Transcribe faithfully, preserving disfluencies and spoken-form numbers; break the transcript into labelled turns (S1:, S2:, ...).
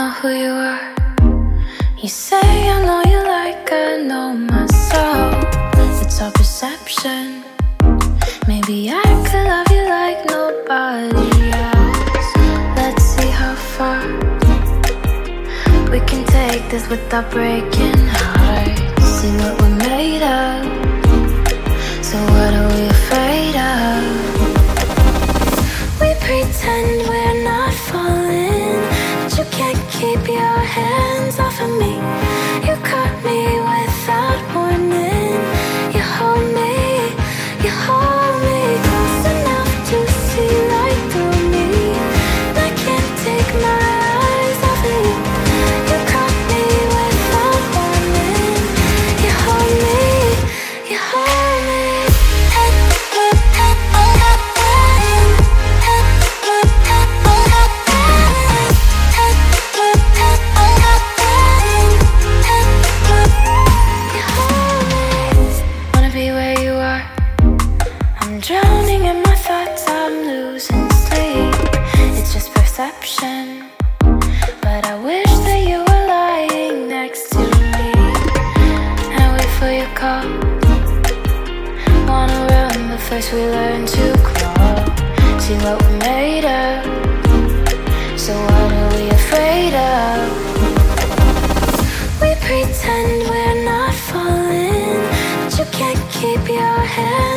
S1: know who you are. You say I know you like I know myself. It's our perception. Maybe I could love you like nobody else. Let's see how far we can take this without breaking hearts. See what we're made of. So what are we afraid of? We pretend we're not falling, but you can't keep your hands off of me. You caught me without warning. You hold me, you hold me close enough to see right through me. I can't take my eyes off of you. You caught me without warning. You hold me, you hold me. Drowning in my thoughts, I'm losing sleep. It's just perception, but I wish that you were lying next to me. And I wait for your call. Wanna run, but first we learn to crawl. See what we're made of. So what are we afraid of? We pretend we're not falling, but you can't keep your head